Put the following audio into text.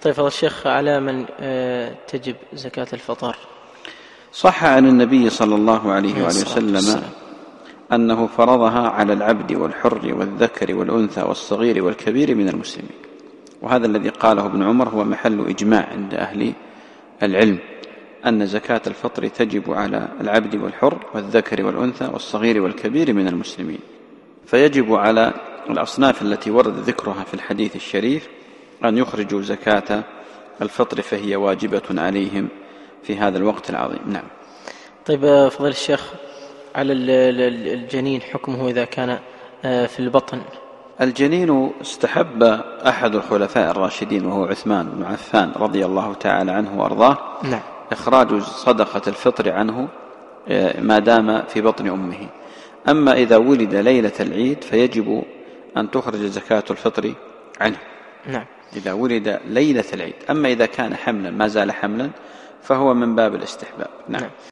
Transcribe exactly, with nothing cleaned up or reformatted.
طيب فضل الشيخ، على من تجب زكاة الفطر؟ صح عن النبي صلى الله عليه وآله وسلم أنه فرضها على العبد والحر والذكر والأنثى والصغير والكبير من المسلمين، وهذا الذي قاله ابن عمر هو محل إجماع عند أهل العلم، أن زكاة الفطر تجب على العبد والحر والذكر والأنثى والصغير والكبير من المسلمين. فيجب على الأصناف التي ورد ذكرها في الحديث الشريف أن يخرجوا زكاة الفطر، فهي واجبة عليهم في هذا الوقت العظيم. نعم. طيب فضل الشيخ، على الجنين حكمه إذا كان في البطن؟ الجنين استحب أحد الخلفاء الراشدين وهو عثمان بن عفان رضي الله تعالى عنه وأرضاه نعم. إخراج صدقة الفطر عنه ما دام في بطن أمه. أما إذا ولد ليلة العيد فيجب أن تخرج زكاة الفطر عنه. نعم. إذا ولد ليلة العيد. أما إذا كان حملا ما زال حملا فهو من باب الاستحباب. نعم. نعم.